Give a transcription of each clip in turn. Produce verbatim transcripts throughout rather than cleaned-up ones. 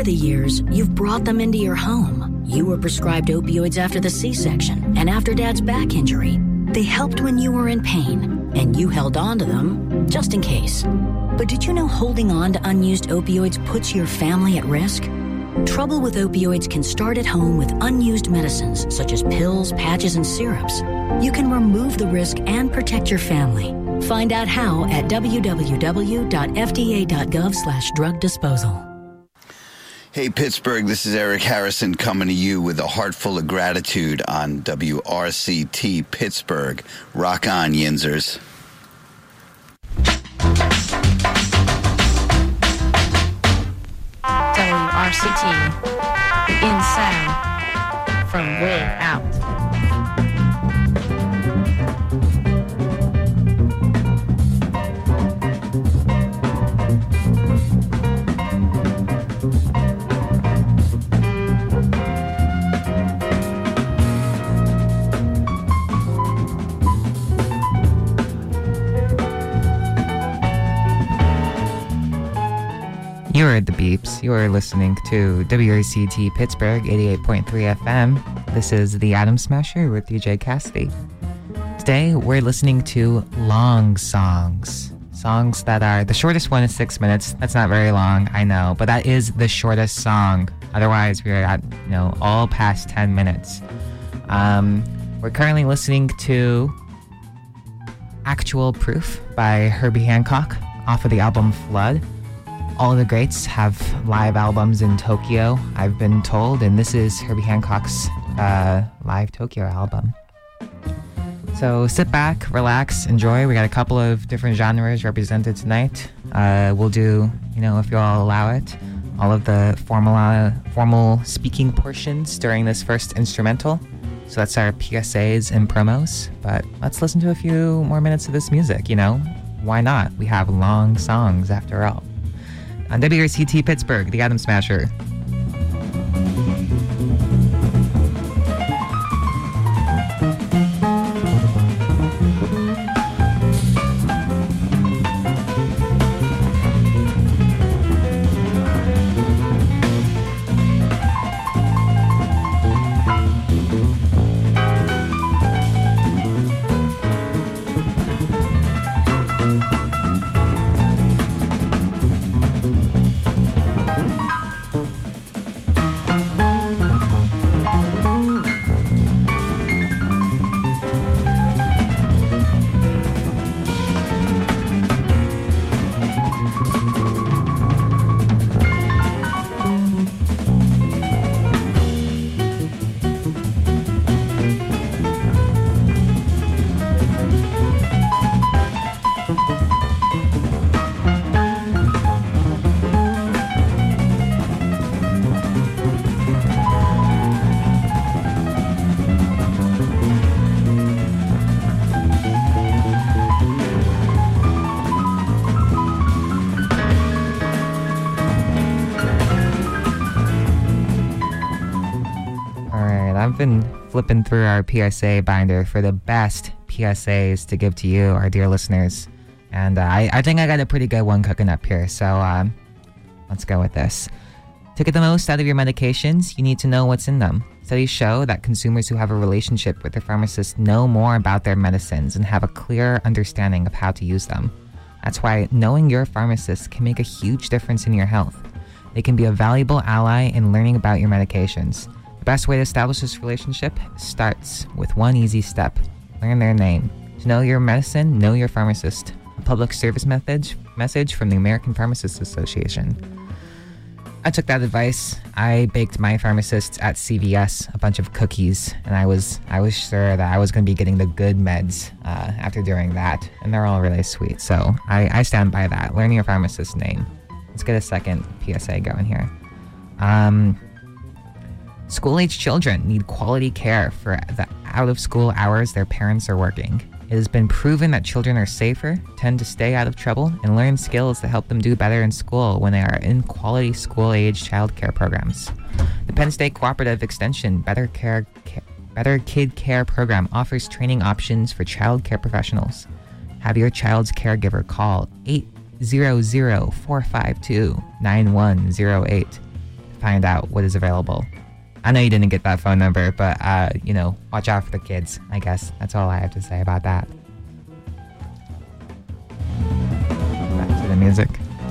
the years, you've brought them into your home. You were prescribed opioids after the C-section and after Dad's back injury. They helped when you were in pain, and you held on to them just in case. But did you know holding on to unused opioids puts your family at risk? Trouble with opioids can start at home with unused medicines such as pills, patches, and syrups. You can remove the risk and protect your family. Find out how at w w w dot f d a dot gov slash drug disposal. Hey, Pittsburgh, this is Eric Harrison coming to you with a heart full of gratitude on W R C T Pittsburgh. Rock on, Yinzers. W R C T, in sound, from way out. You are at the Beeps. You are listening to W R C T Pittsburgh eighty-eight point three F M. This is The Atom Smasher with D J Cassidy. Today, we're listening to long songs. Songs that are... The shortest one is six minutes. That's not very long, I know. But that is the shortest song. Otherwise, we're at, you know, all past ten minutes. Um, we're currently listening to Actual Proof by Herbie Hancock off of the album Flood. All of the greats have live albums in Tokyo, I've been told, and this is Herbie Hancock's uh, live Tokyo album. So sit back, relax, enjoy. We got a couple of different genres represented tonight. Uh, we'll do, you know, if you all allow it, all of the formal, uh, formal speaking portions during this first instrumental. So that's our P S As and promos. But let's listen to a few more minutes of this music, you know? Why not? We have long songs after all. On W R C T Pittsburgh, The Atom Smasher. I've been flipping through our P S A binder for the best P S As to give to you, our dear listeners. And uh, I, I think I got a pretty good one cooking up here, so um, let's go with this. To get the most out of your medications, you need to know what's in them. Studies show that consumers who have a relationship with their pharmacist know more about their medicines and have a clear understanding of how to use them. That's why knowing your pharmacist can make a huge difference in your health. They can be a valuable ally in learning about your medications. The best way to establish this relationship starts with one easy step. Learn their name. To know your medicine, know your pharmacist. A public service message, message from the American Pharmacists Association. I took that advice. I baked my pharmacist at C V S a bunch of cookies, and I was I was sure that I was going to be getting the good meds uh, after doing that, and they're all really sweet. So I, I stand by that. Learn your pharmacist's name. Let's get a second P S A going here. Um... School-age children need quality care for the out-of-school hours their parents are working. It has been proven that children are safer, tend to stay out of trouble, and learn skills that help them do better in school when they are in quality school-age child care programs. The Penn State Cooperative Extension Better Care, Better Kid Care Program offers training options for child care professionals. Have your child's caregiver call eight hundred, four five two, nine one zero eight. find out what is available. I know you didn't get that phone number, but, uh, you know, watch out for the kids, I guess. That's all I have to say about that. Back to the music.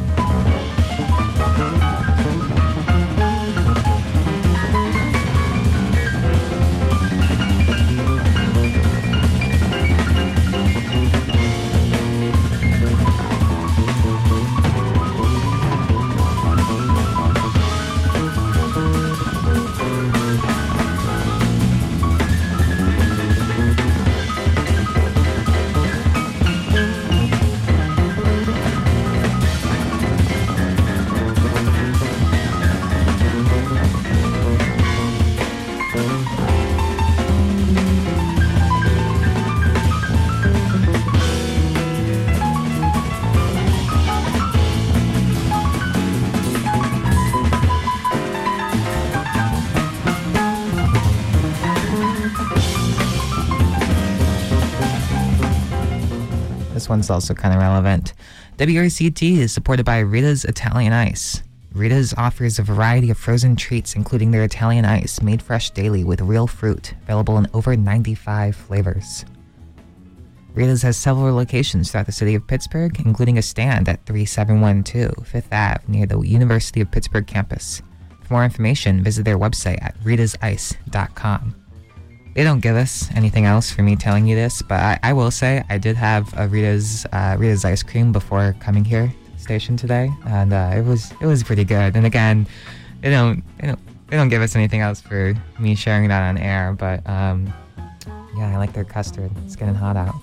This one's also kind of relevant. W R C T is supported by Rita's Italian Ice. Rita's offers a variety of frozen treats, including their Italian Ice, made fresh daily with real fruit, available in over ninety-five flavors. Rita's has several locations throughout the city of Pittsburgh, including a stand at thirty-seven twelve Fifth Avenue near the University of Pittsburgh campus. For more information, visit their website at ritas ice dot com. They don't give us anything else for me telling you this, but I, I will say I did have a Rita's uh, Rita's ice cream before coming here to the station today, and uh, it was it was pretty good. And again, they don't they don't they don't give us anything else for me sharing that on air, but um, yeah, I like their custard. It's getting hot out.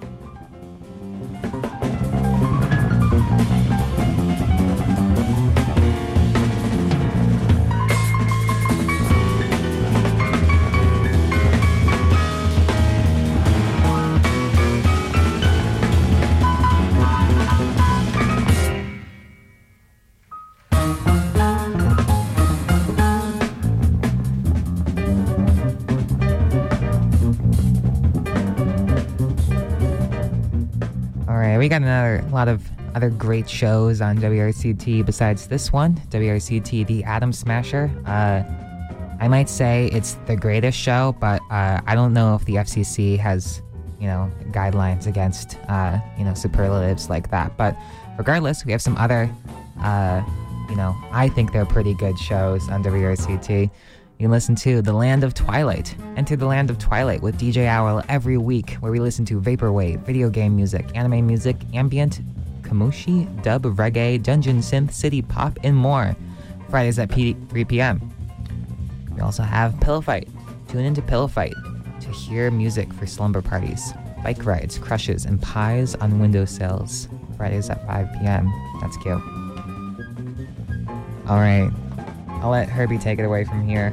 We got another a lot of other great shows on W R C T besides this one, W R C T The Atom Smasher. Uh, I might say it's the greatest show, but uh, I don't know if the F C C has, you know, guidelines against, uh, you know, superlatives like that. But regardless, we have some other, uh, you know, I think they're pretty good shows on W R C T. You can listen to The Land of Twilight. Enter the Land of Twilight with D J Owl every week, where we listen to vaporwave, video game music, anime music, ambient, kamushi, dub, reggae, dungeon synth, city pop, and more. Fridays at three p.m. We also have Pillow Fight. Tune into Pillow Fight to hear music for slumber parties, bike rides, crushes, and pies on windowsills. Fridays at five p.m. That's cute. All right. I'll let Herbie take it away from here.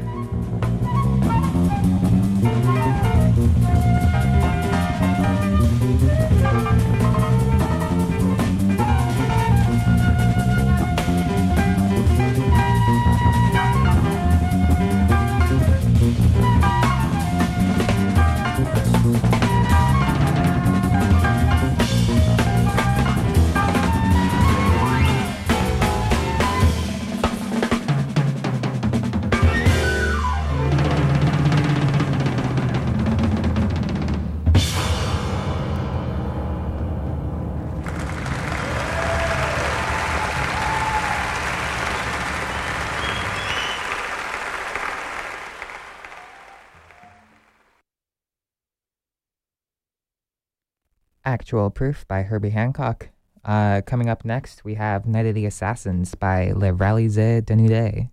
Actual Proof by Herbie Hancock. Uh, coming up next, we have Night of the Assassins by Le Réalisé Denude.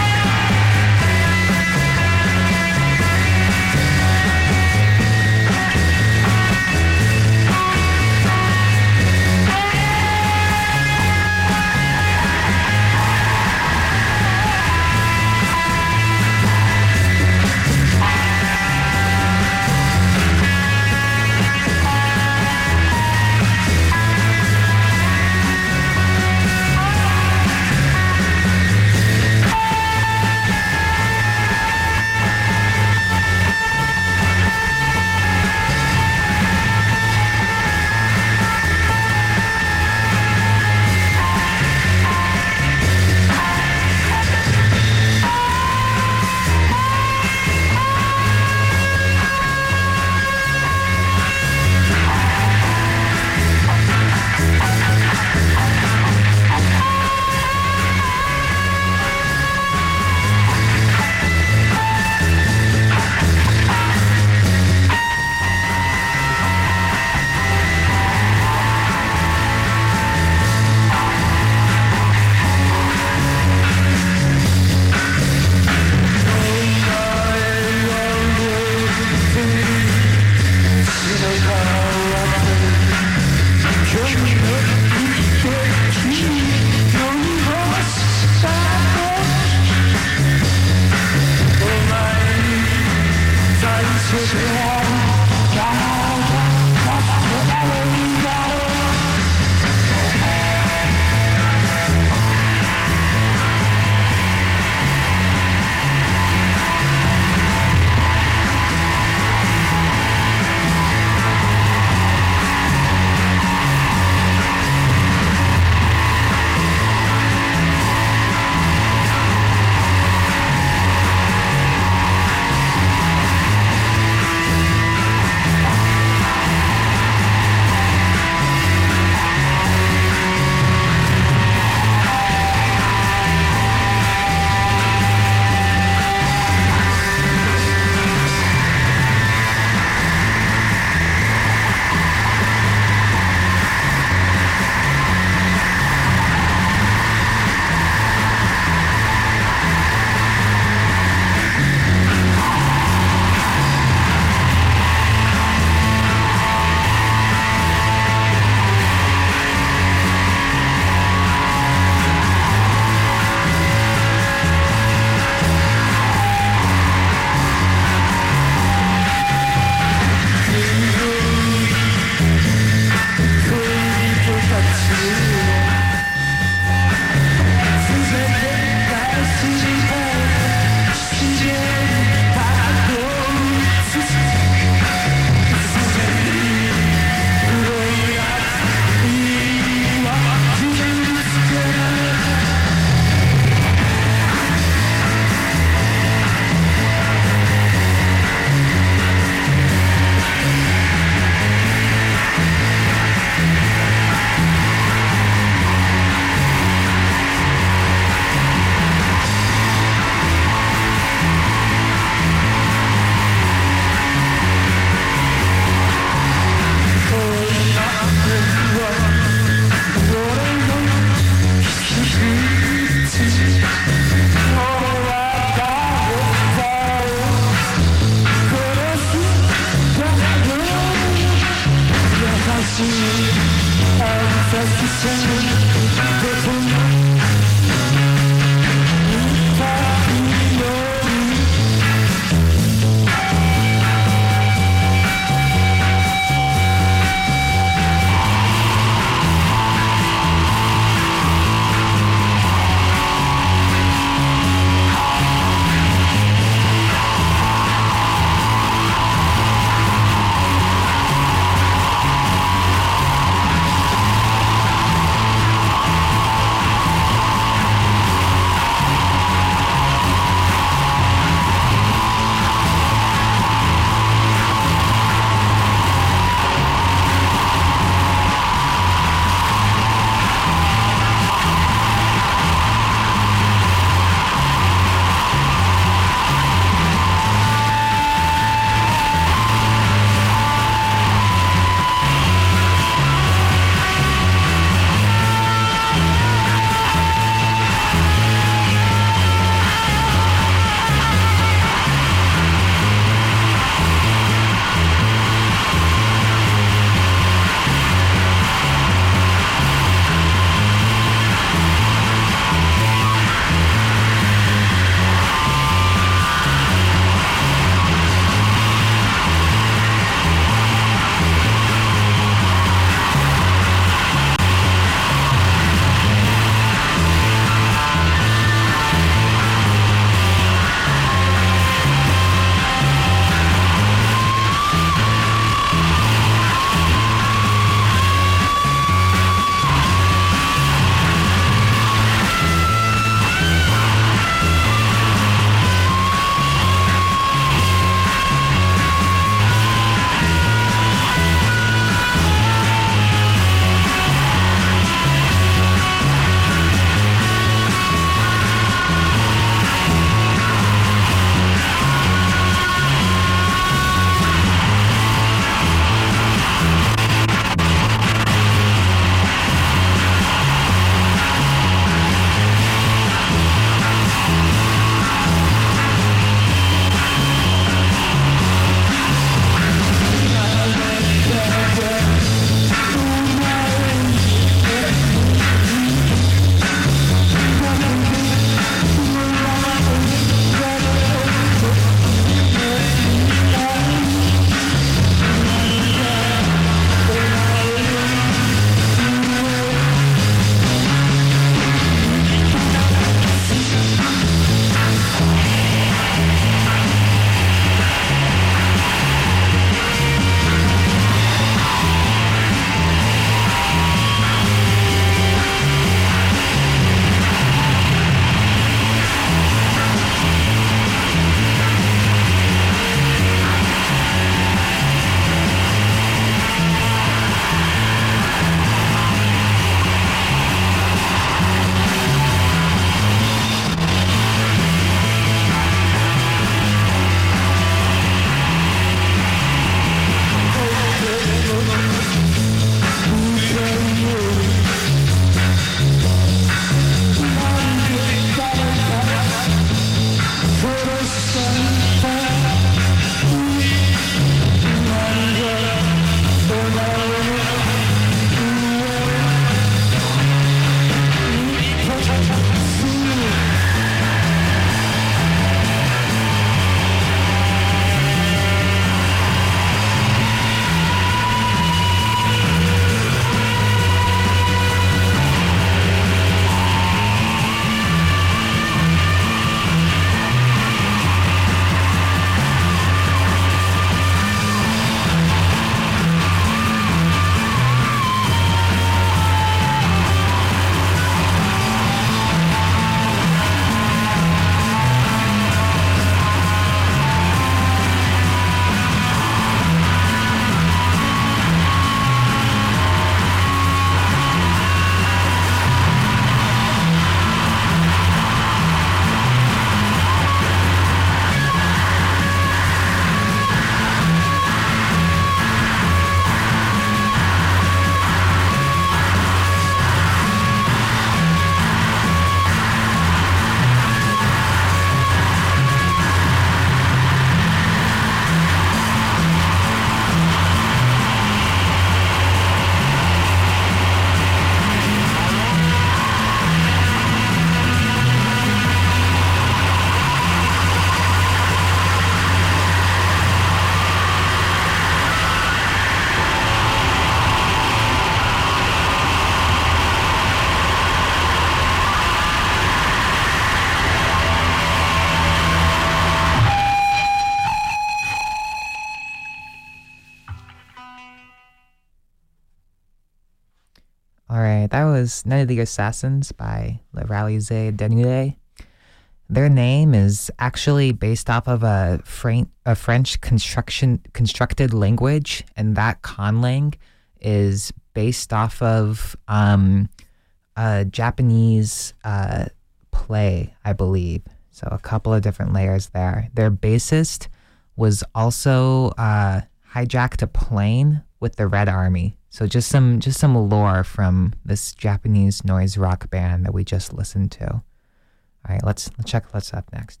All right, that was Night of the Assassins by Le Réalisé Dénudé. Their name is actually based off of a, Fran- a French construction constructed language, and that conlang is based off of um, a Japanese uh, play, I believe. So a couple of different layers there. Their bassist was also uh, hijacked a plane with the Red Army. So just some just some lore from this Japanese noise rock band that we just listened to. All right, let's let's check what's up next.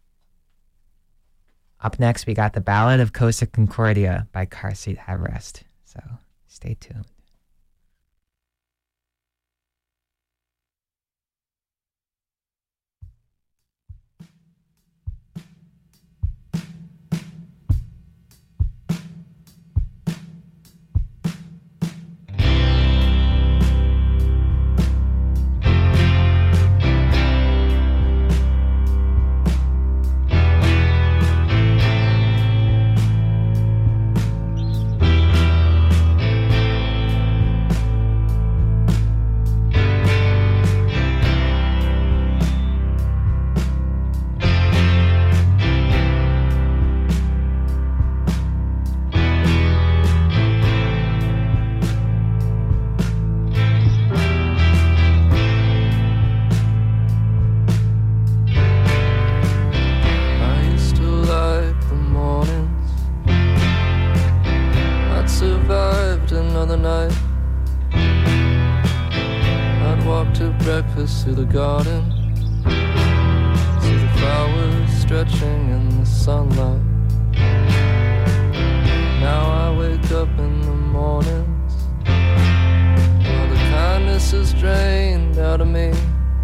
Up next, we got the Ballad of Costa Concordia by Car Seat Headrest. So stay tuned. To the garden, see the flowers stretching in the sunlight. Now I wake up in the mornings while the kindness is drained out of me.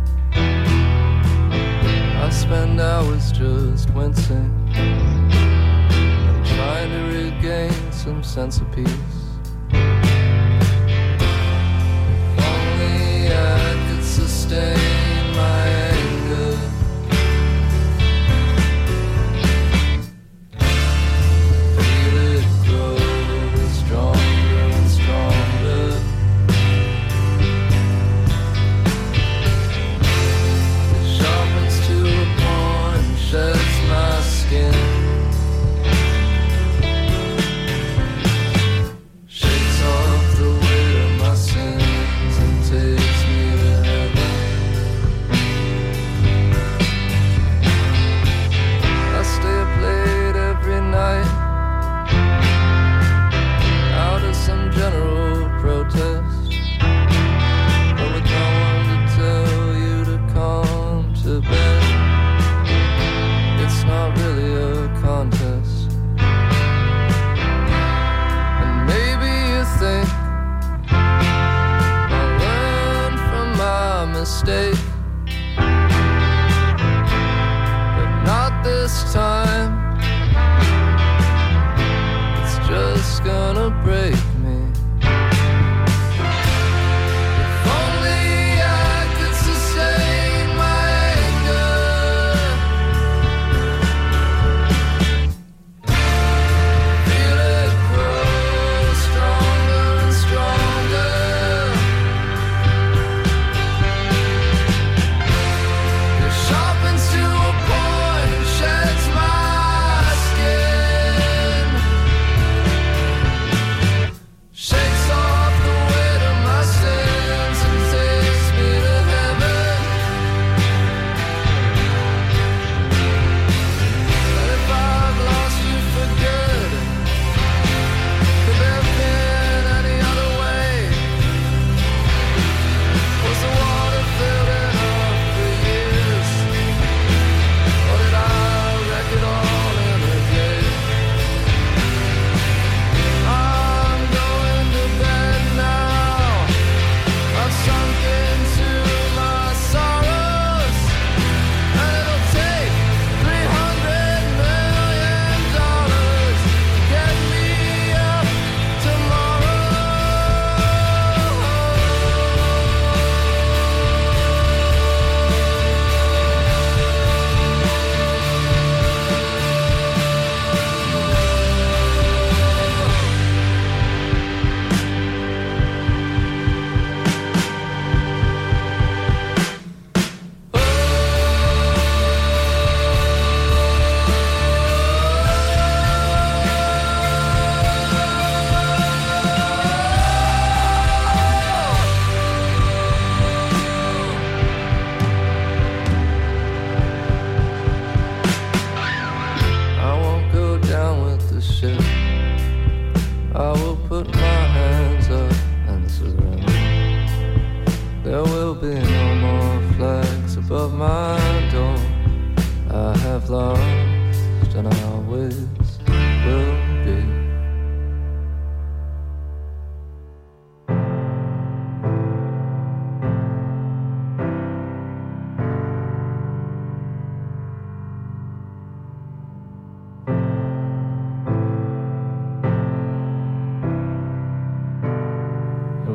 I spend hours just wincing and trying to regain some sense of peace. Sustain my anger. Feel it grow stronger and stronger. It sharpens to a point and sheds my skin.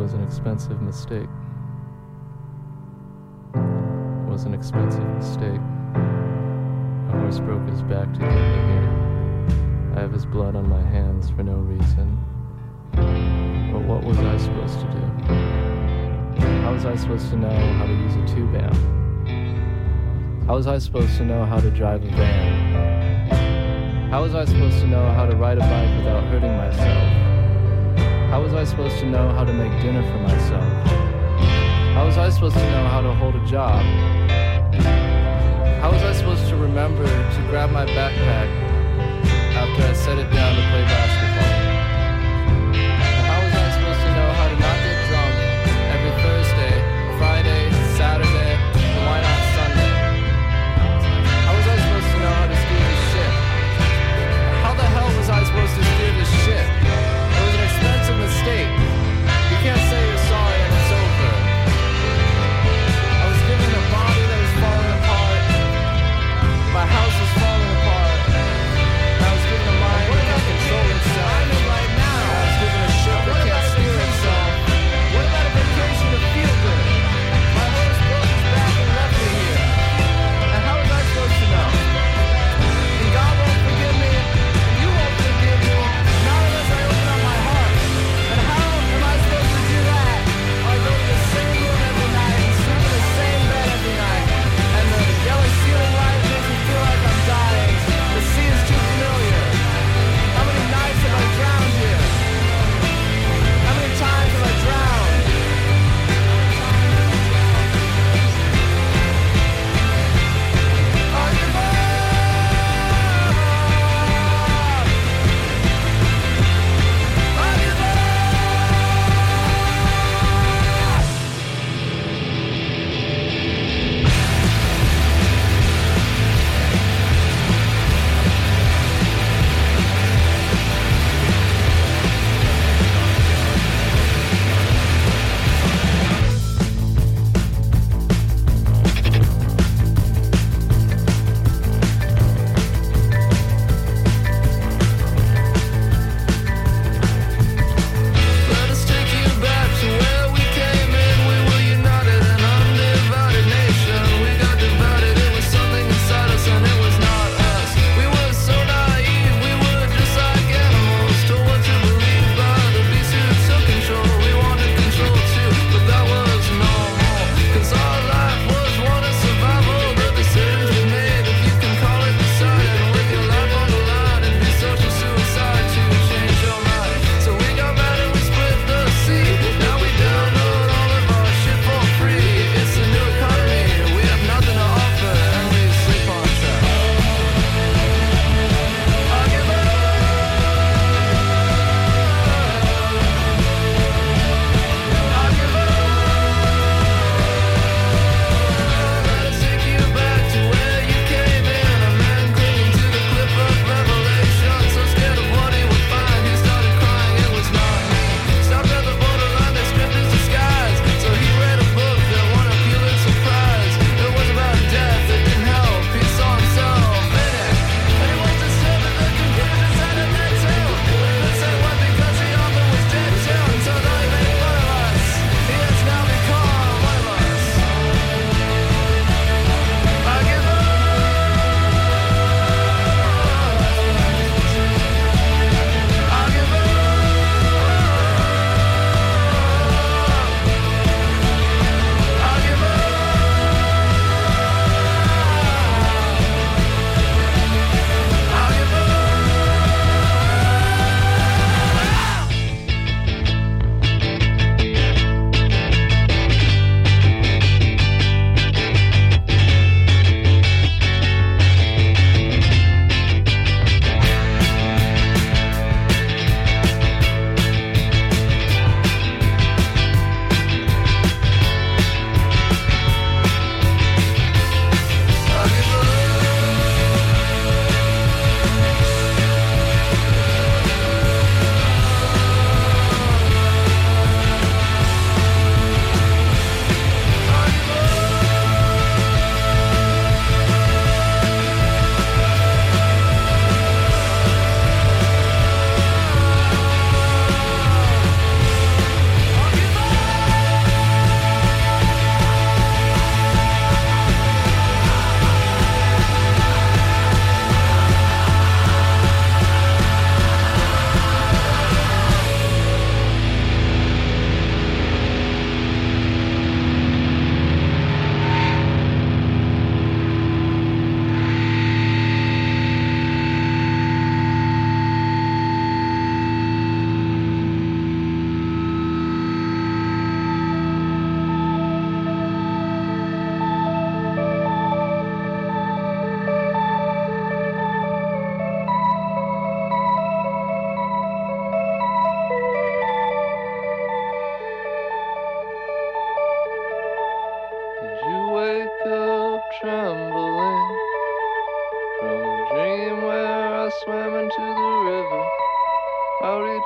was an expensive mistake. It was an expensive mistake. A horse broke his back to get me here. I have his blood on my hands for no reason. But what was I supposed to do? How was I supposed to know how to use a tube amp? How was I supposed to know how to drive a van? How was I supposed to know how to ride a bike without hurting myself? How was I supposed to know how to make dinner for myself? How was I supposed to know how to hold a job? How was I supposed to remember to grab my backpack after I set it down to play basketball? And how was I supposed to know how to not get drunk every Thursday, Friday, Saturday, and why not Sunday? How was I supposed to know how to steer this ship? How the hell was I supposed to steer this ship? It was an expensive mistake. You can't say you're sorry and it's over. I was given a body that was falling apart. My house was falling apart. And I was given a mind. What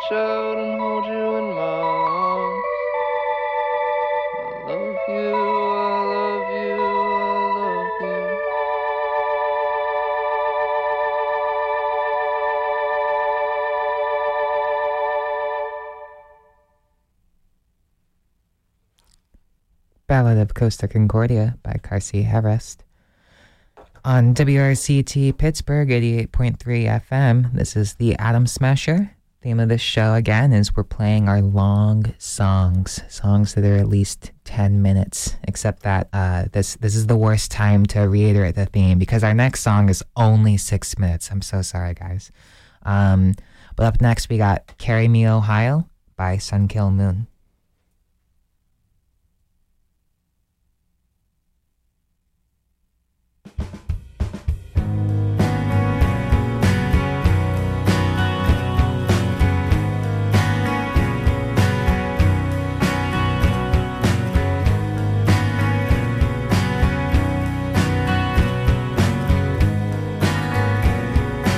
reach out and hold you in my arms. I love you, I love you, I love you. Ballad of Costa Concordia by Carcy Harrest. On W R C T Pittsburgh eighty-eight point three F M, this is the Atom Smasher. Theme of this show, again, is we're playing our long songs, songs that are at least ten minutes, except that uh, this this is the worst time to reiterate the theme because our next song is only six minutes. I'm so sorry, guys. Um, but up next, we got Carry Me Ohio by Sunkill Moon.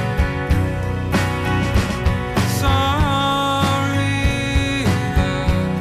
Sorry that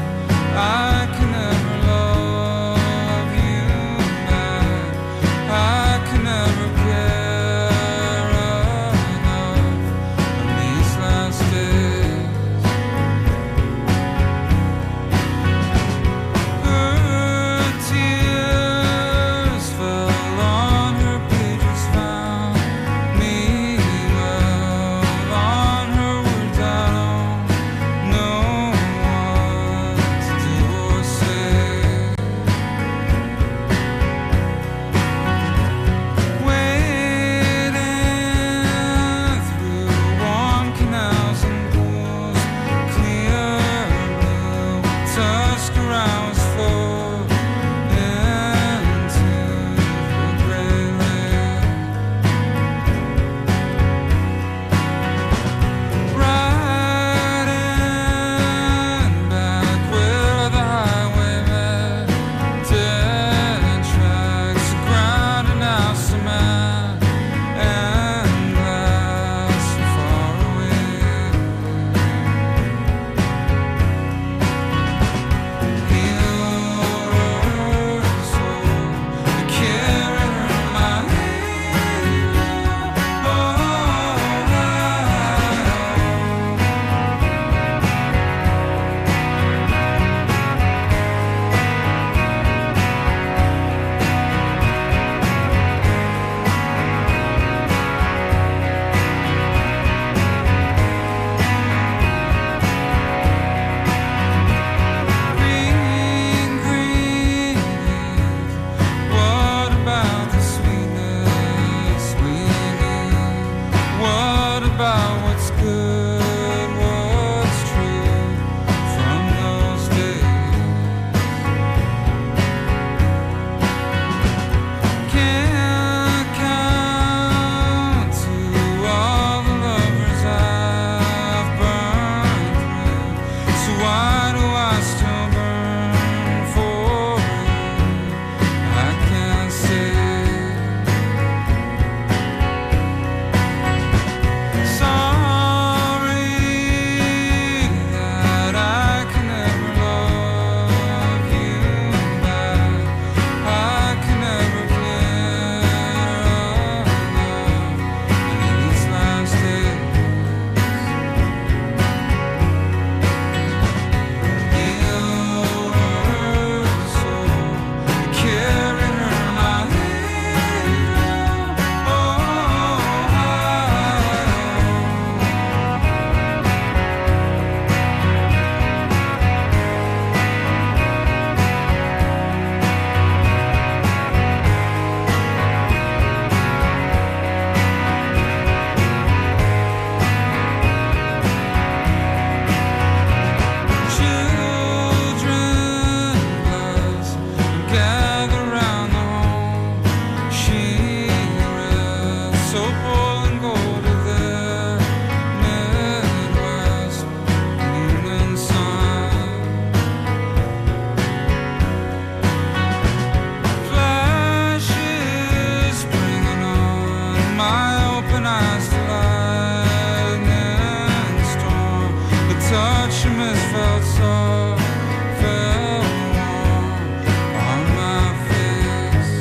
touch him has felt soft, felt warm on my face.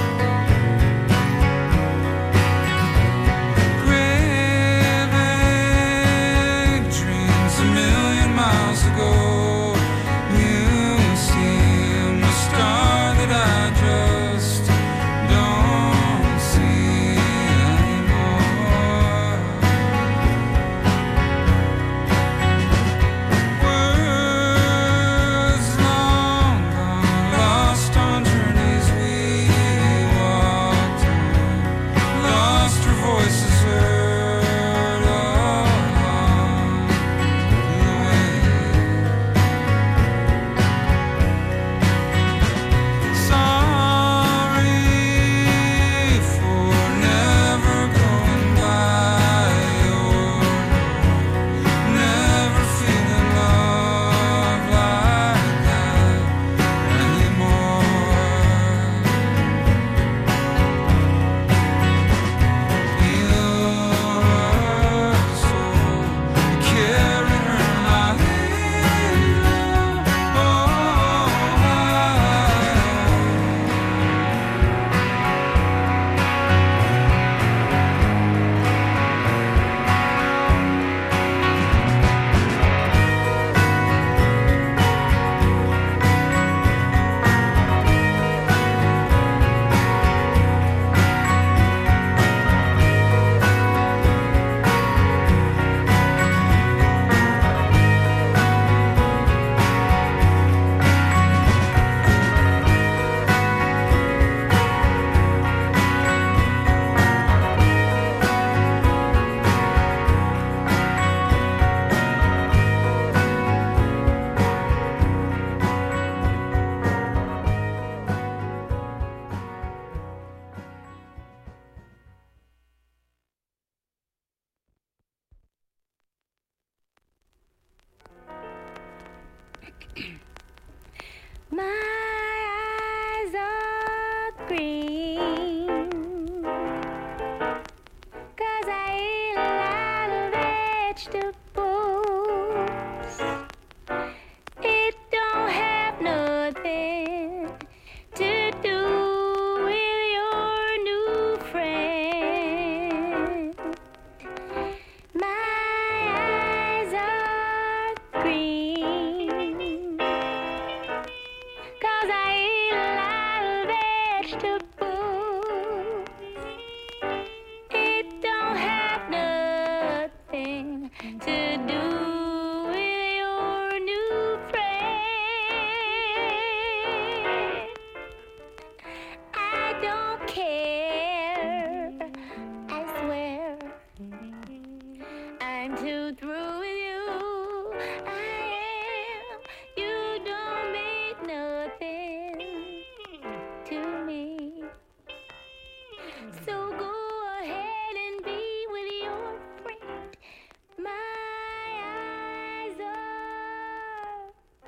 Great big dreams a million miles ago. You seem a star that I just don't see anymore. Words long gone, lost on journeys we walked on, lost her voices heard along the way. Sorry for never going by your door, never feeling love like that anymore. Your soul, carrying her in my hand. Oh, My eyes are green 'cause I eat a lot of vegetables. It don't have nothing to do with your new friend. My eyes are green 'cause I eat a lot of vegetables. It don't have nothing to do with your new friend. I don't care, I swear. I'm too through with you. I am. You don't mean nothing to me. So go ahead and be with your friend. My eyes are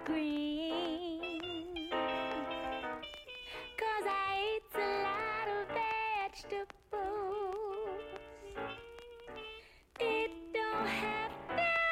green 'cause I eat a lot of vegetables. It don't have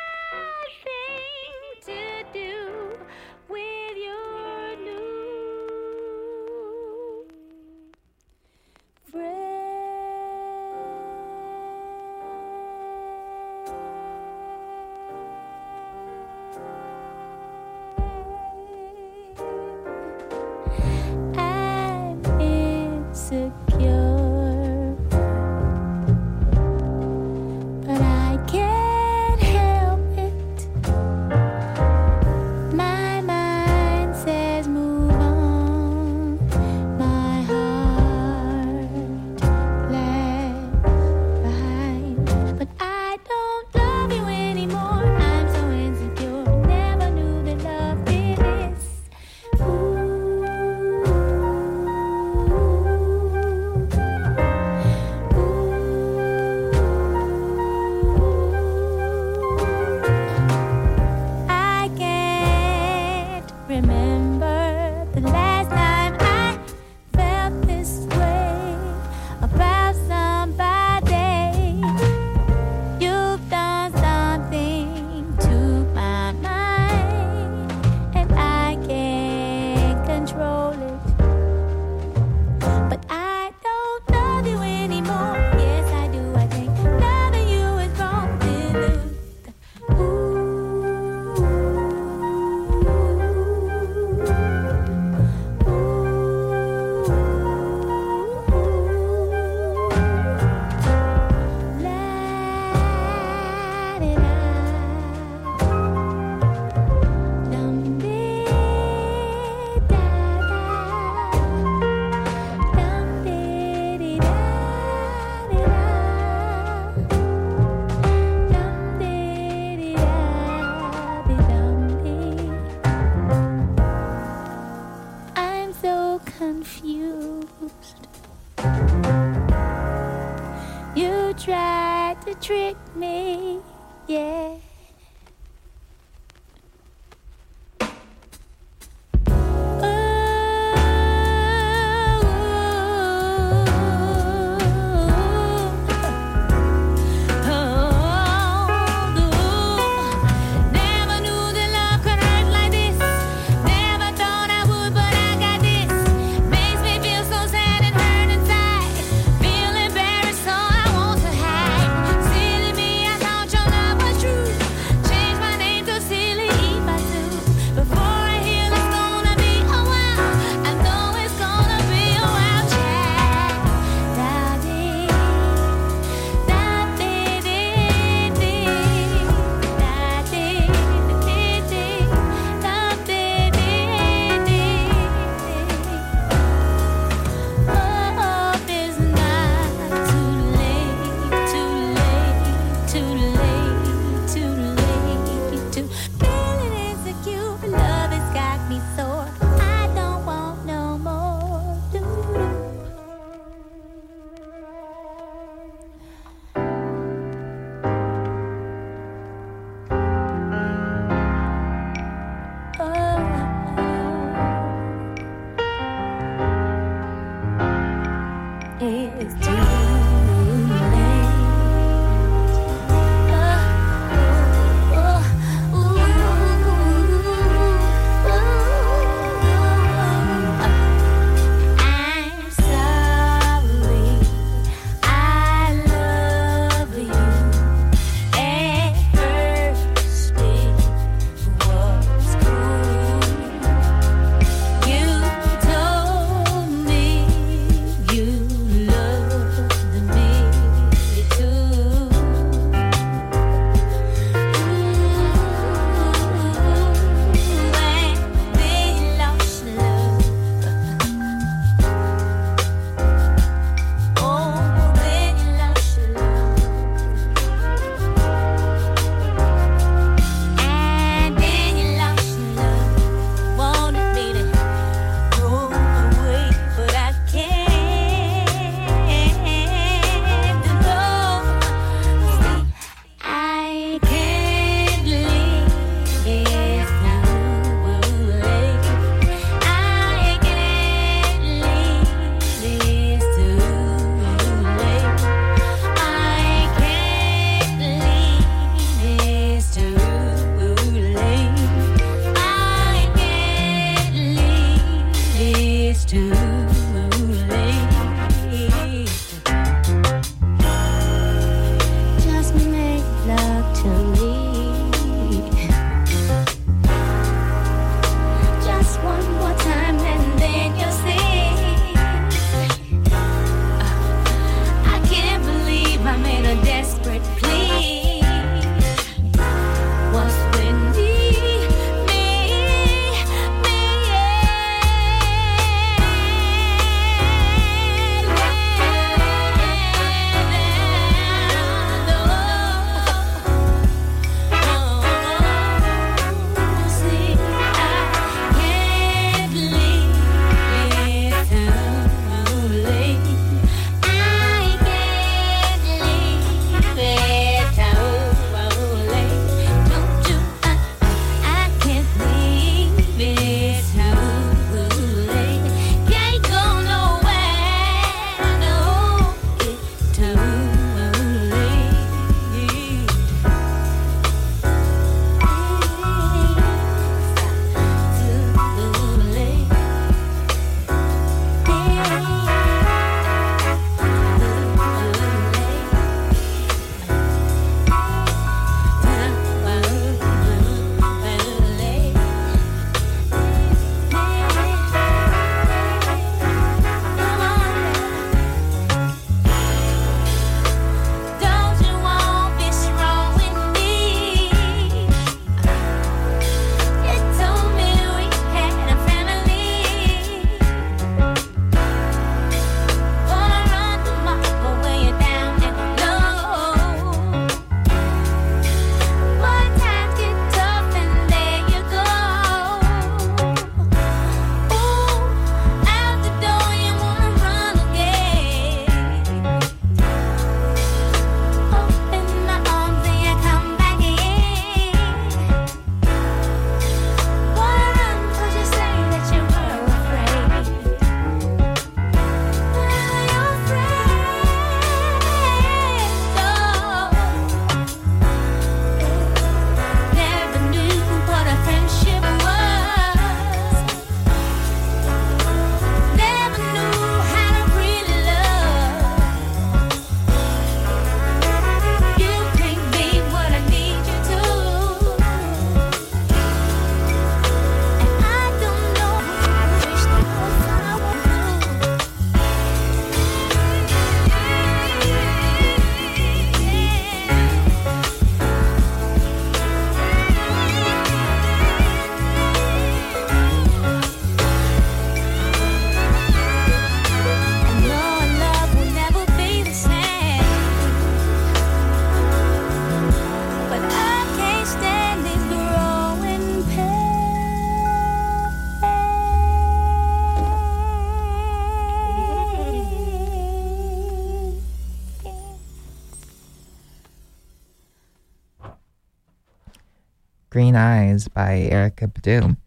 Green Eyes by Erykah Badu.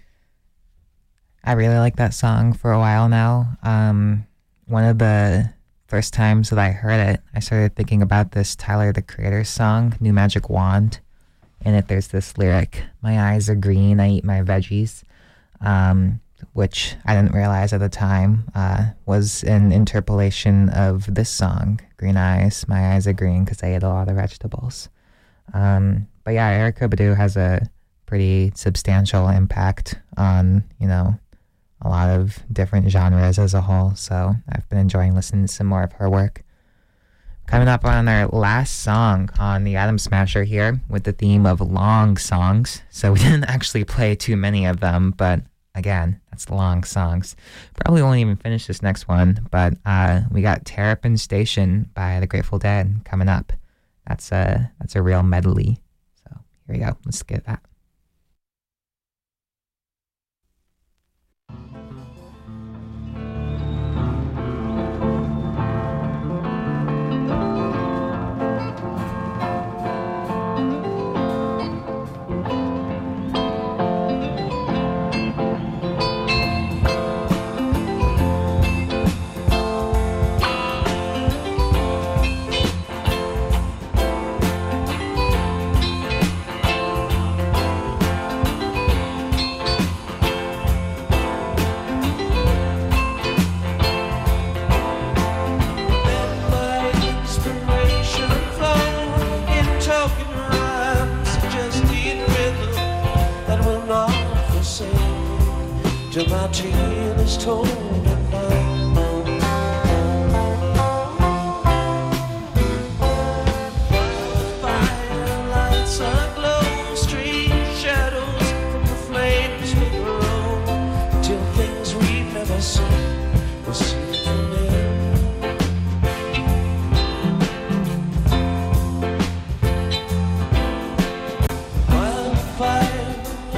I really like that song for a while now. Um, one of the first times that I heard it, I started thinking about this Tyler, the Creator song, New Magic Wand. In it, there's this lyric, "My eyes are green, I eat my veggies," um, which I didn't realize at the time uh, was an interpolation of this song, Green Eyes, my eyes are green because I ate a lot of vegetables. Um, but yeah, Erykah Badu has a pretty substantial impact on, you know, a lot of different genres as a whole, so I've been enjoying listening to some more of her work. Coming up on our last song on the Atom Smasher here with the theme of long songs. So we didn't actually play too many of them, but again, that's long songs. Probably won't even finish this next one, but uh, we got Terrapin Station by the Grateful Dead coming up. That's a, that's a real medley. So here we go. Let's get that. Till my tale is told at night. Firelights aglow, strange shadows from the flames we grow, till things we've never seen will seem familiar. Wildfire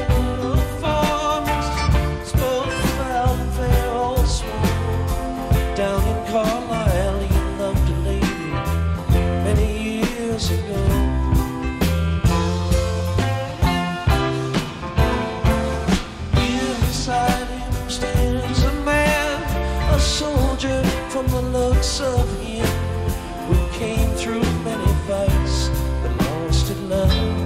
down in Carlisle, he loved a lady many years ago. Here beside him stands a man, a soldier from the looks of him, who came through many fights but lost at love.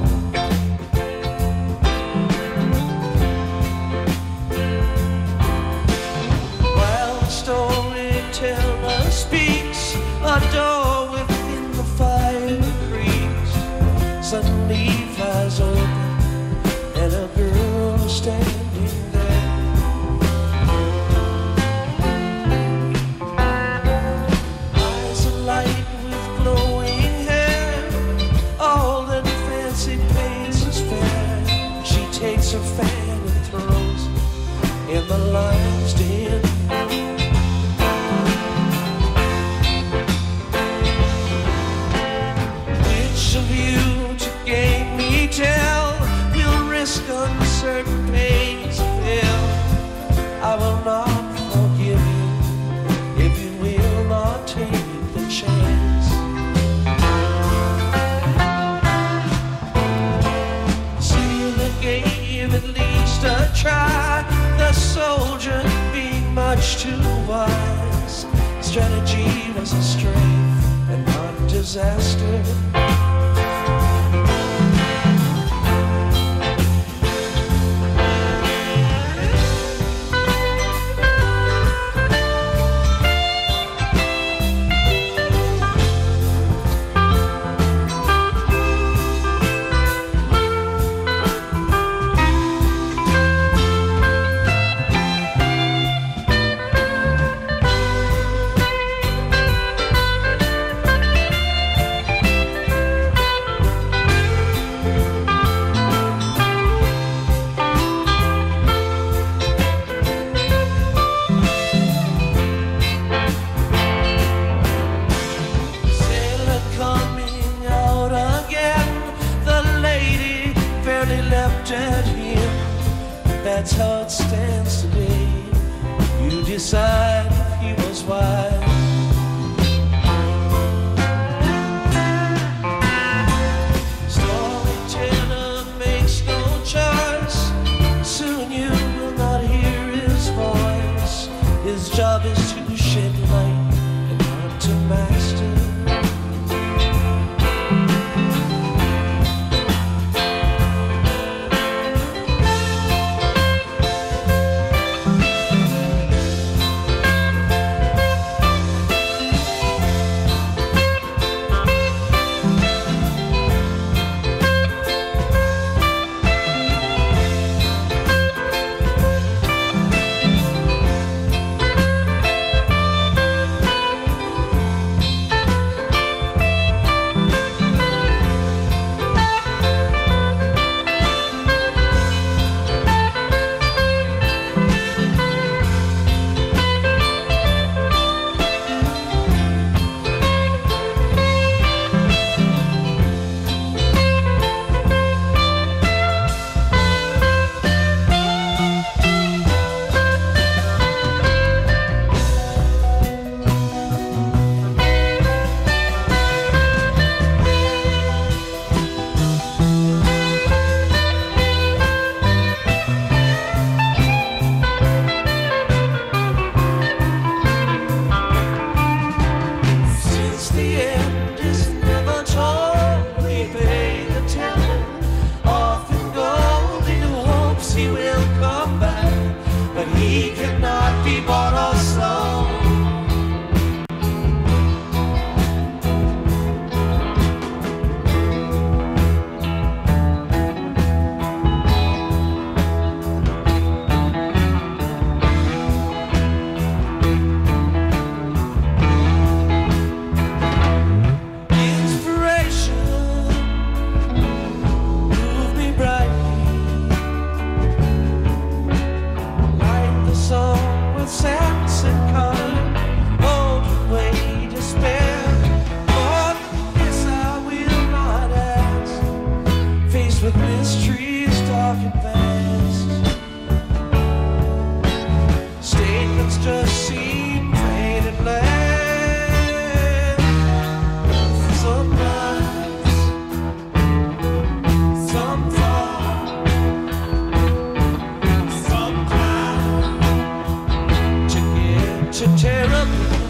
Storyteller speaks, a door within the fire creaks. Suddenly flies open, and a girl is standing there. Eyes alight with glowing hair, all that fancy paints is fair. She takes her fan and throws in the lion's den. Of you to gain me tell, we'll risk uncertain pains of hell. I will not forgive you if you will not take the chance. Sailor gave at least a try, the soldier being much too wise. Strategy was a strength and not disaster. That's how it stands today. You decide if he was wise. Storyteller makes no this tree is dark and vast. Statements just seem plain at last. Sometimes, some thought, sometimes to get to terrible.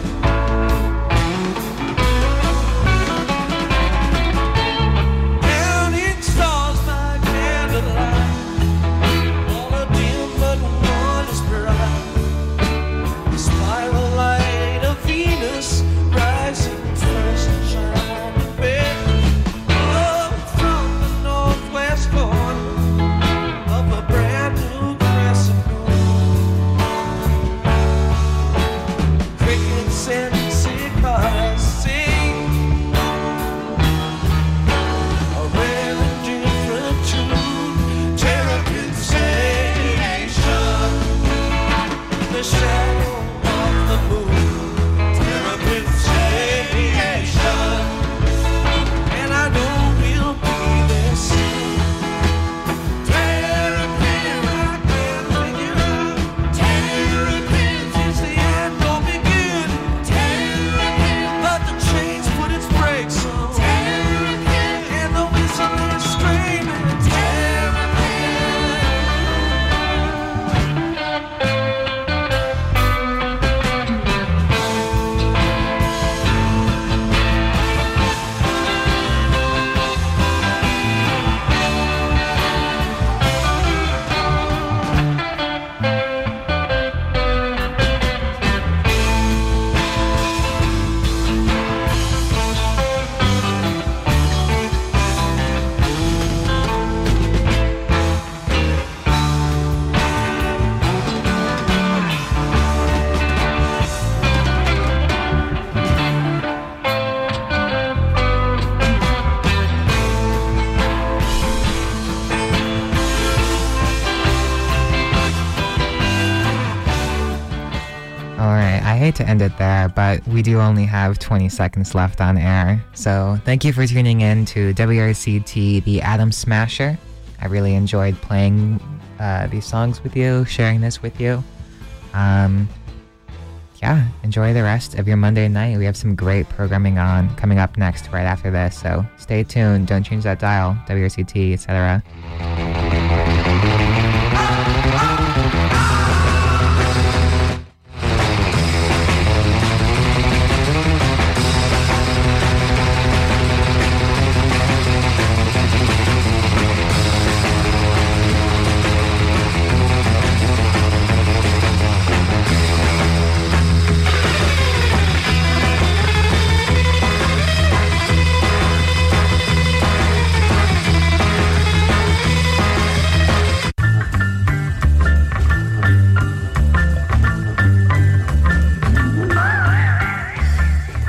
Counting stars by candlelight, all are dim but one is bright. The spiral light of Venus rising first and shining red. Up from the northwest corner of a brand new crescent moon. Crickets and cicadas sing a rare and different tune. Terrapin station, the shadow of the moon. Terrapin station, and I know we'll be there soon. Terrapin, I can't figure out. Terrapin is the end or begin. Terrapin, but the chains put its brakes on. Terrapin, and the whistle is screaming. Terrapin. Alright, I hate to end it there, but we do only have twenty seconds left on air. So thank you for tuning in to W R C T, the Atom Smasher. I really enjoyed playing uh, these songs with you, sharing this with you. Um, yeah, enjoy the rest of your Monday night. We have some great programming on coming up next right after this. So stay tuned. Don't change that dial. W R C T, et cetera.